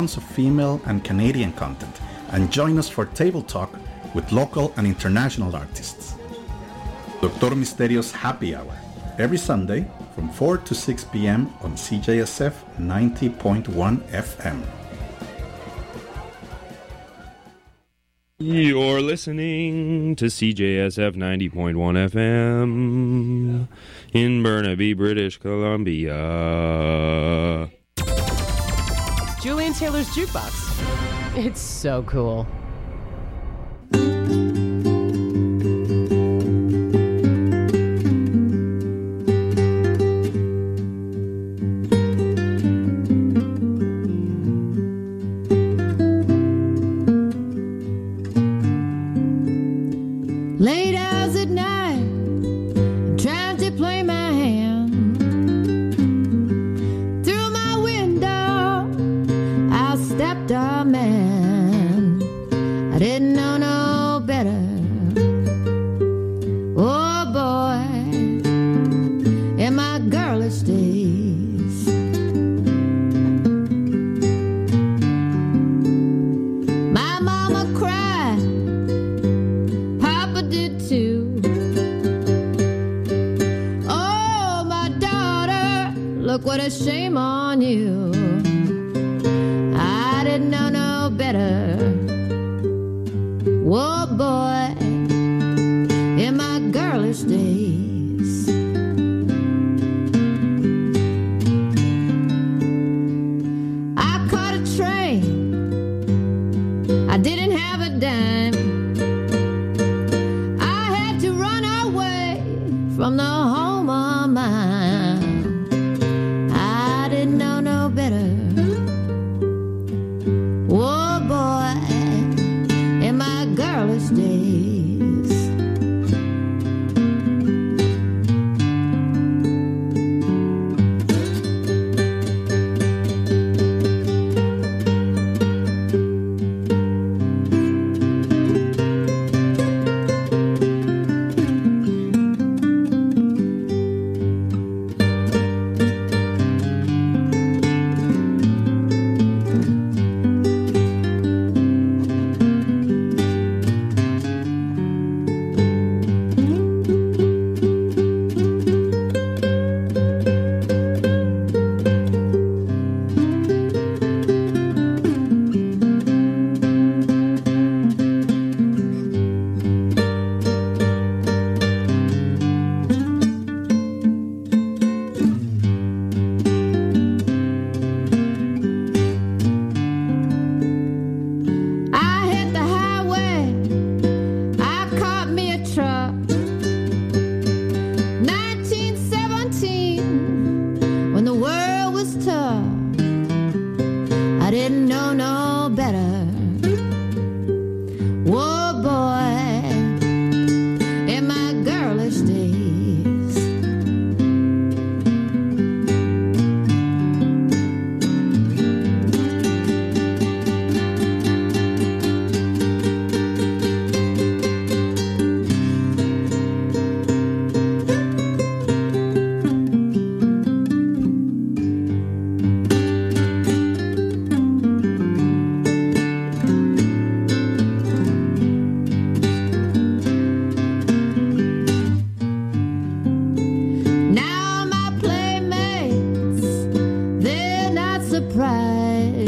of female and Canadian content, and join us for Table Talk with local and international artists. Dr. Misterio's Happy Hour, every Sunday from 4 to 6 p.m. on CJSF 90.1 FM. You're listening to CJSF 90.1 FM in Burnaby, British Columbia. Julian Taylor's Jukebox. It's so cool. Late hours at night, I'm trying to play my hand. Through my window, I stepped a man. I didn't know no better. Oh boy, in my girlish days. My mama cried, Papa did too. Oh, my daughter, look what a shame on you. I didn't know no better. Whoa, boy, in my girlish days. I caught a train. I didn't have a dime. I had to run away from the home of mine. I didn't know no better. Whoa, boy, in my girlish days. I hit the highway. I caught me a truck. 1917, when the world was tough. I didn't know no better. Whoa, boy, in my girlish days. Now my playmates, they're not surprised.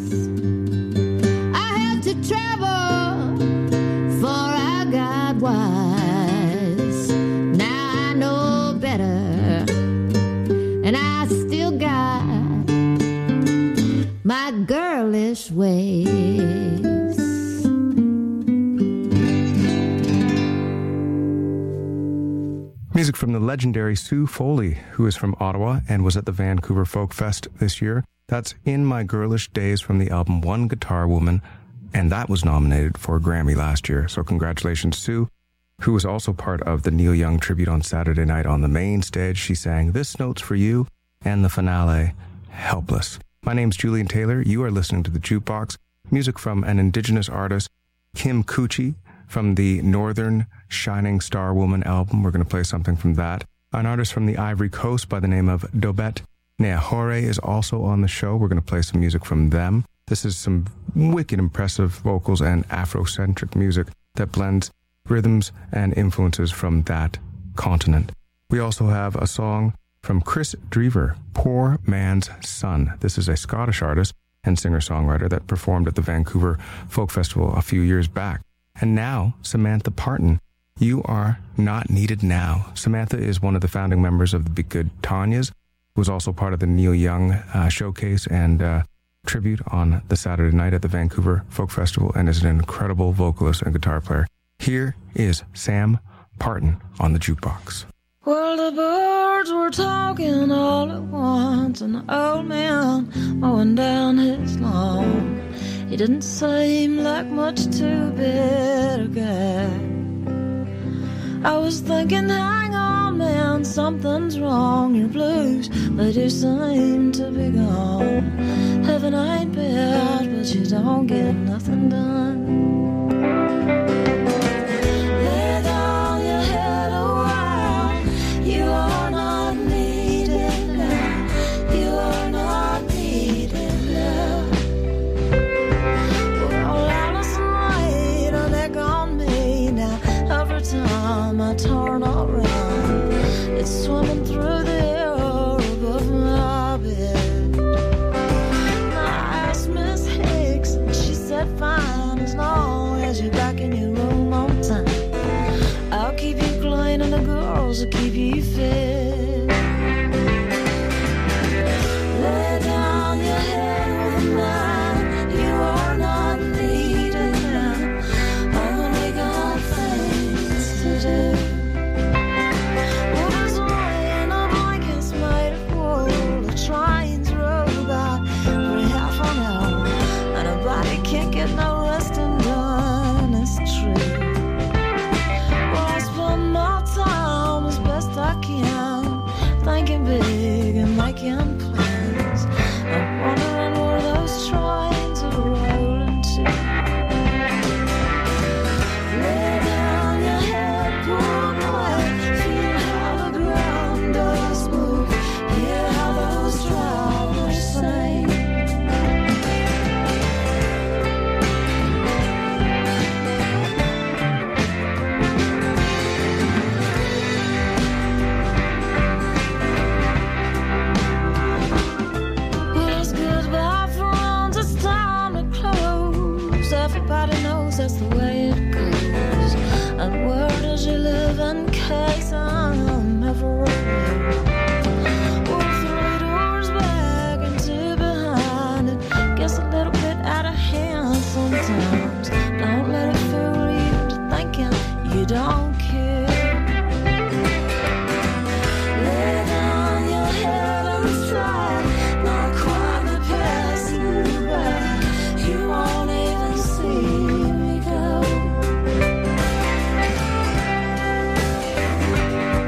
I had to travel for I got wise. Now I know better, and I still got my girlish ways. Music from the legendary Sue Foley, who is from Ottawa and was at the Vancouver Folk Fest this year. That's In My Girlish Days from the album One Guitar Woman, and that was nominated for a Grammy last year. So congratulations, Sue, who was also part of the Neil Young tribute on Saturday night on the main stage. She sang This Note's For You and the finale, Helpless. My name's Julian Taylor. You are listening to The Jukebox. Music from an Indigenous artist, Kim Cucci, from the Northern Shining Star Woman album. We're going to play something from that. An artist from the Ivory Coast by the name of Dobet Neahore is also on the show. We're going to play some music from them. This is some wicked impressive vocals and Afrocentric music that blends rhythms and influences from that continent. We also have a song from Chris Drever, Poor Man's Son. This is a Scottish artist and singer-songwriter that performed at the Vancouver Folk Festival a few years back. And now, Samantha Parton, You Are Not Needed Now. Samantha is one of the founding members of the Be Good Tanyas, was also part of the Neil Young showcase and tribute on the Saturday night at the Vancouver Folk Festival, and is an incredible vocalist and guitar player. Here is Sam Parton on the jukebox. Well, the birds were talking all at once, and the old man mowing down his lawn. He didn't seem like much too big a guy. I was thinking, hang on, man, something's wrong. Your blues, they do seem to be gone. Heaven ain't bad, but you don't get nothing done. Lay down your head a while. You are not needed now. You are not needed now. Well, Allison laid a neck on me now. Every time I turn around, it's swimming through the air above my bed. And I asked Miss Hicks, and she said, fine, as long as you're back in your room on time. I'll keep you clean and the girls will keep you fed. Lay down your head with mine. You are not needed now. I've only got things to do. Well, there's a way in a blanket's made of wool. The trains roll by every half an hour, and a body can't get no resting done. It's true. Well, I spend my time as best I can, thinking big and making plans. I'm wondering where those trains are rolling to. Lay down your head, poor boy. Feel how the ground does move. Hear how those drivers sing. Well, it's goodbye, friends. It's time to close. Everybody knows that's the way it goes. And where does you live in case I'm ever around? Well, 3 doors back and 2 behind. It gets a little bit out of hand sometimes. Don't let it fool you to thinking you don't care. Lay down your head and try, not quite passing by. You won't even see me go.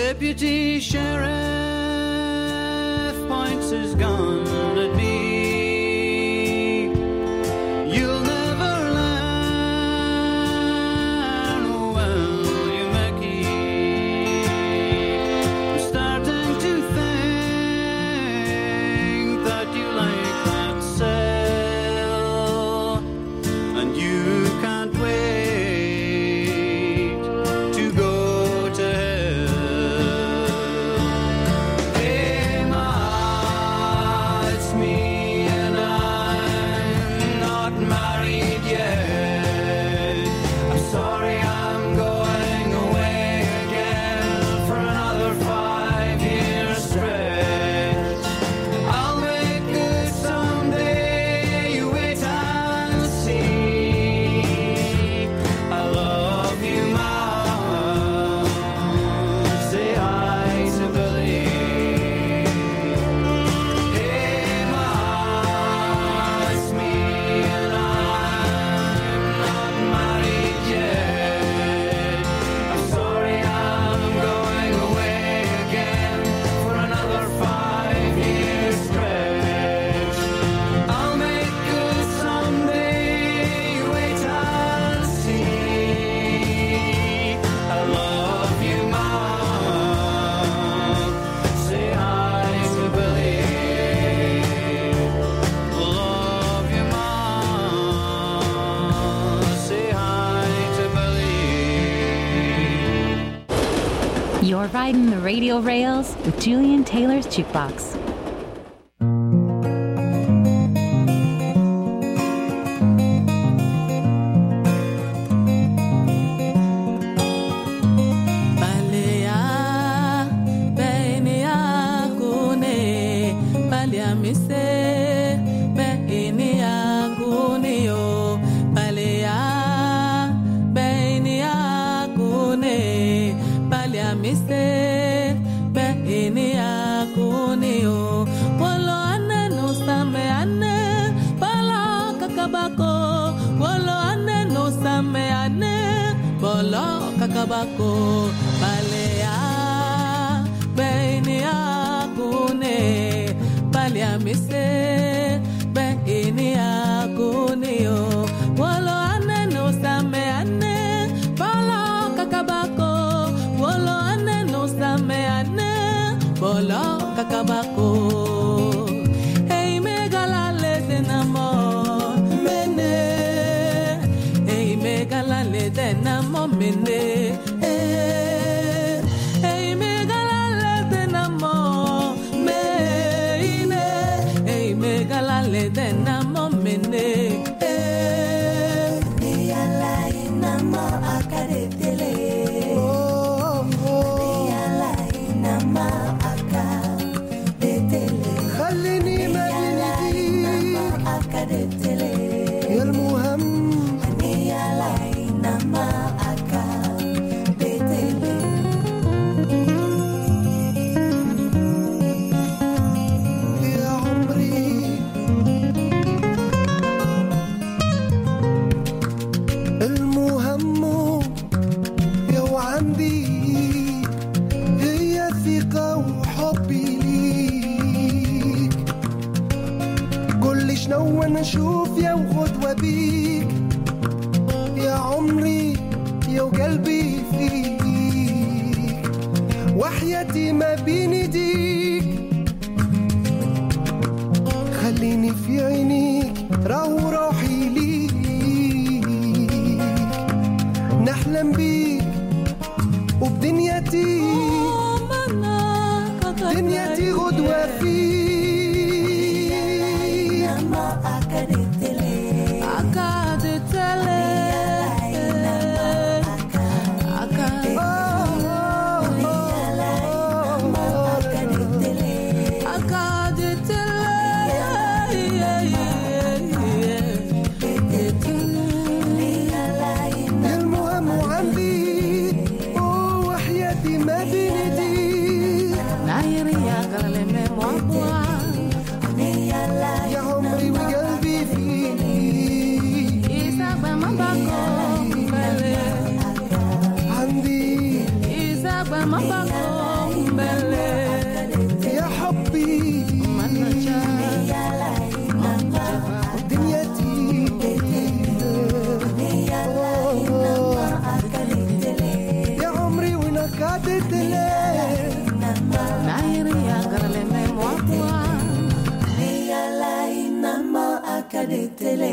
deputy sheriff points his gun at me. You'll never learn, oh well, you Mackie. I'm starting to think that you like that cell, and you can't wait to go to hell. Hey, ma, it's me and I'm not married yet. I'm sorry I'm going away again for another 5 years stretch. I'll make good someday, you wait and see. I love you, Mom. Say hi to Billy. Hey, Ma, it's me and I'm not married yet. I'm sorry I'm going away again for another 5 years stretch. I'll make good someday, you wait and see. I love you, Mom. Say hi to Billy. Love you, Mom. Say hi to Billy. You're riding the radio rails with Julian Taylor's Jukebox. Balea, Benia, Gune, Balia Mise, Benia, Guneo, Balea, Benia, Gune, Balia Mise, Benia, Guneo, Wolo Ane no Same Ane, Bala Kakabako, Wolo Ane no Same Ane, Bolo Kakabako, Balea, Benia, Gune, Balia Mise, Benia, Guneo, Wolo Ane no Same Ane, Bala Kakabako, Wolo Ane no Same Ane, Bolo Kakabako. Hey, Megala Ledenamo, Mene. Hey, Megala Ledenamo, Mene. Hey, Megala Ledenamo, Mene. Hey, Megala Ledenamo, Mene. خليني مدينتي يا المهم يا عمري المهم يا وعندي هي ثقة وحبي ليك كل شنو نشوف يا وغدوة بيك يا عمري يا وقلبي فيك وحياتي ما بين ايديك خليني في عينيك راهو روحي ليك نحلم بيك وبدنيتي دنيتي غدوة فيك المهم عندي وحياتي ما بين ايديك يا عمري وقلبي فيك عندي cadetele.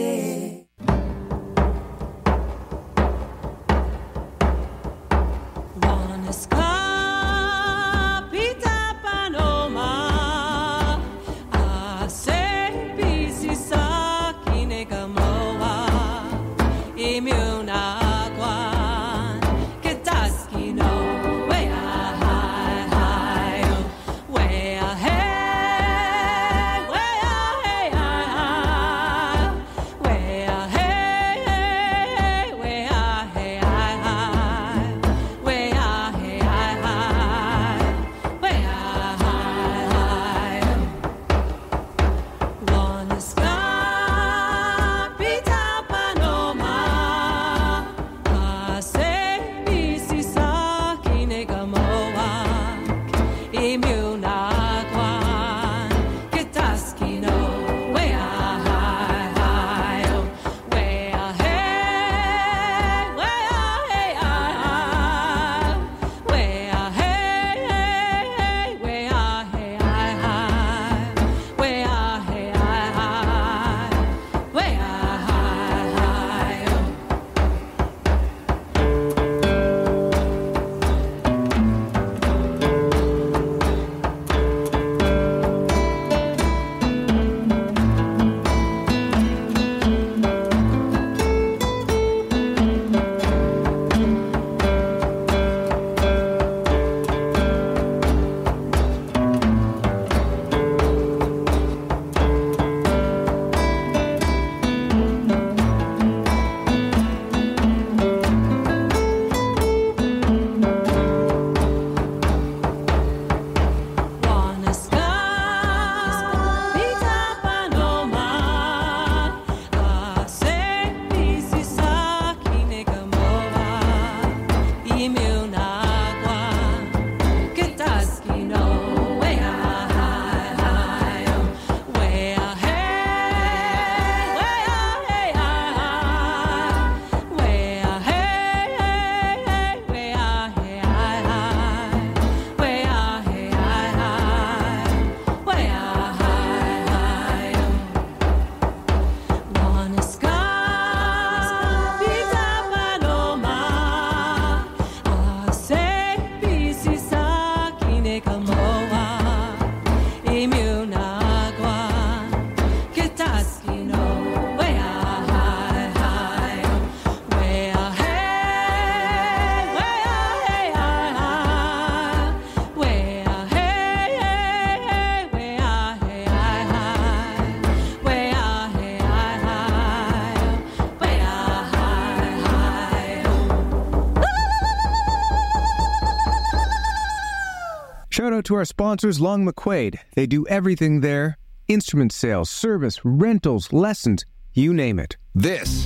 Shout out to our sponsors, Long McQuaid. They do everything there. Instrument sales, service, rentals, lessons, you name it. This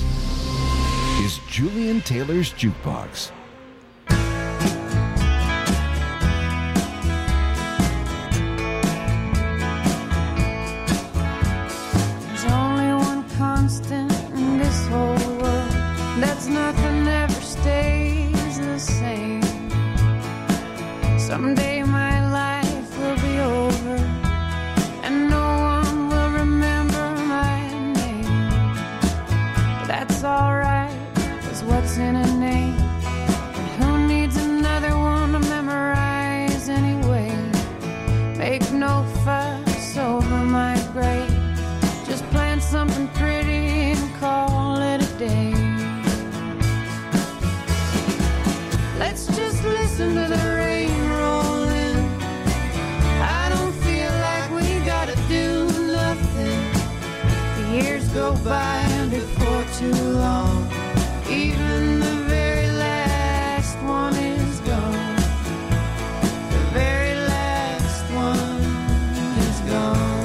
is Julian Taylor's Jukebox. There's only one constant in this whole world. That's nothing ever stays the same. Someday my life will be over, and no one will remember my name. But that's alright, 'cause what's in a name? And who needs another one to memorize anyway? Make no fuss over my grave. Just plant something pretty and call it a day. Let's just listen to the rain roll in. I don't feel like we gotta do nothing. The years go by before too long. Even the very last one is gone. The very last one is gone.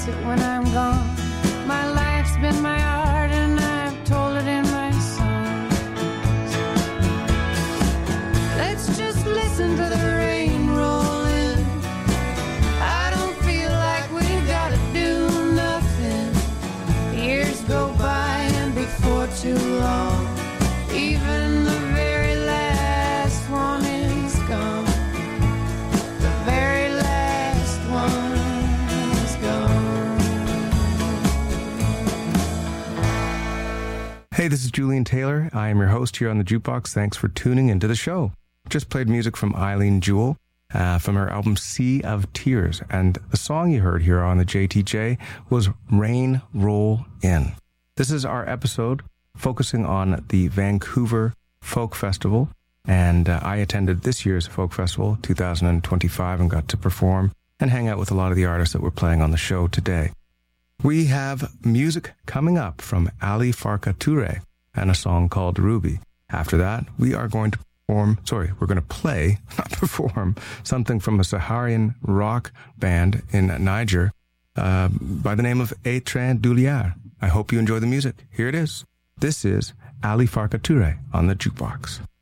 it when I'm gone. My life's been my art and I've told it in my songs. Let's just listen to the rain roll in. I don't feel like we gotta do nothing. Years go by and before too long, even the very last one is gone. The very last one is gone. Hey, this is Julian Taylor. I am your host here on the Jukebox. Thanks for tuning into the show. Just played music from Eileen Jewell from her album Sea of Tears. And the song you heard here on the JTJ was Rain Roll In. This is our episode focusing on the Vancouver Folk Festival. And I attended this year's Folk Festival, 2025, and got to perform and hang out with a lot of the artists that were playing on the show today. We have music coming up from Ali Farka Touré and a song called Ruby. After that, we are going to we're going to play, not perform, something from a Saharian rock band in Niger by the name of Étreint Douliard. I hope you enjoy the music. Here it is. This is Ali Farka Touré on the Jukebox.